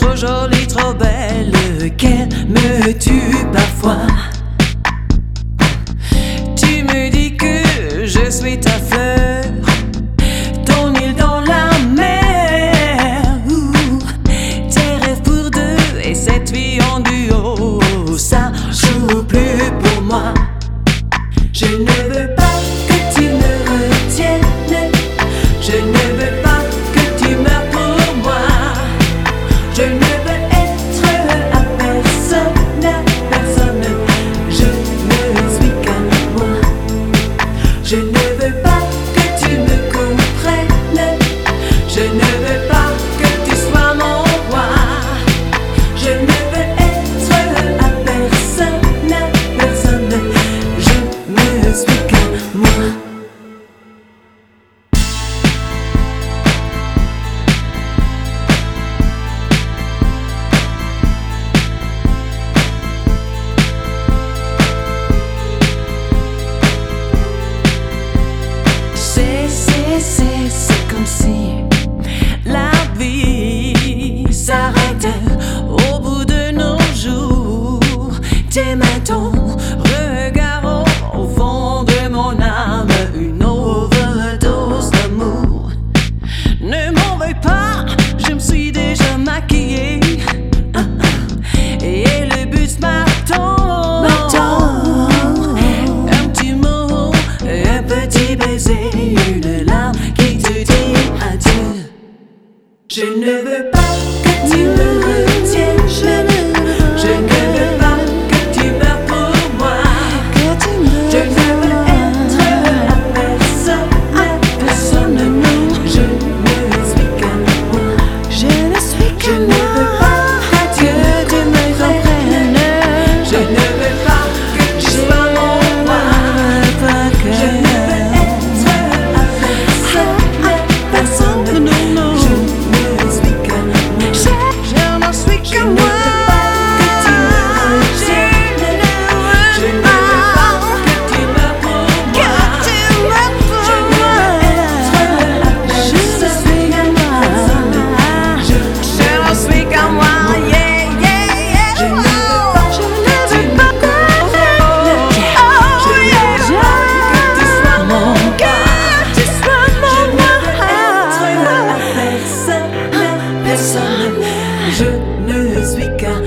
trop jolie, trop belle, qu'elle me tue parfois. Tu me dis que je suis ta fleur, ton île dans la mer, tes rêves pour deux et cette vie en duo, ça joue plus pour moi. Je ne veux pas que tu me retiennes, je ne veux pas que tu meurs pour moi. Je ne veux être à personne, personne, je ne suis qu'à moi. Je ne veux pas que tu me comprennes, je ne veux pas que tu sois mon roi. Je ne veux être à personne, personne, je ne suis qu'à moi. C'est comme si la vie s'arrête au bout de nos jours. Tes mains, ton regard au fond de mon âme, une overdose d'amour. Ne m'en veuille pas, je me suis déjà maquillée, et le but m'attend. Un petit mot, un petit baiser, une larme qui te dit adieu. Je ne veux pas que tu me retiennes, je ne veux pas que tu meurs pour moi. Je ne veux être à personne, personne, je ne suis qu'à moi. Je ne suis qu'à moi. Je ne veux pas que tu me comprennes, je ne veux pas que tu sois mon roi. Je ne veux être à personne, personne, je ne suis qu'à moi. Je n'en suis qu'à moi. Je ne veux pas que tu meurs pour moi. Je ne veux être à personne, je n'en suis qu'à moi. Je ne veux pas que tu me comprennes, je ne veux pas que tu sois mon roi. Je ne veux être à personne, personne, je ne suis qu'à